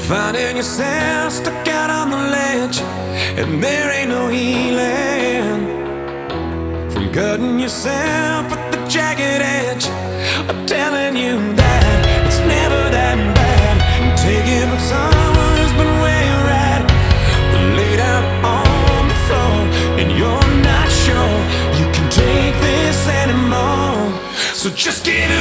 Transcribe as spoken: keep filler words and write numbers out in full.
Finding yourself stuck out on the ledge, and there ain't no healing from cutting yourself at the jagged edge. I'm telling you that it's never that bad. Taking from someone who's been where you're at, laid out on the floor, and you're not sure you can take this anymore. So just give it